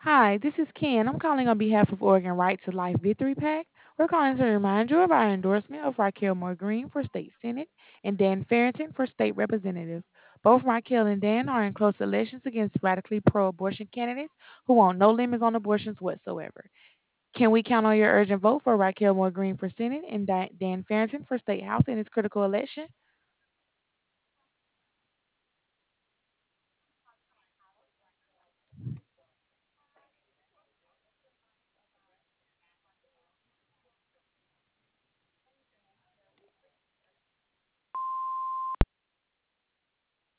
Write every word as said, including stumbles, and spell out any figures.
Hi, this is Ken. I'm calling on behalf of Oregon Right to Life Victory PAC. We're calling to remind you of our endorsement of Raquel Moore Green for state senate and Dan Farrington for state representative. Both Raquel and Dan are in close elections against radically pro-abortion candidates who want no limits on abortions whatsoever. Can we count on your urgent vote for Raquel Moore Green for senate and Dan Farrington for state house in this critical election?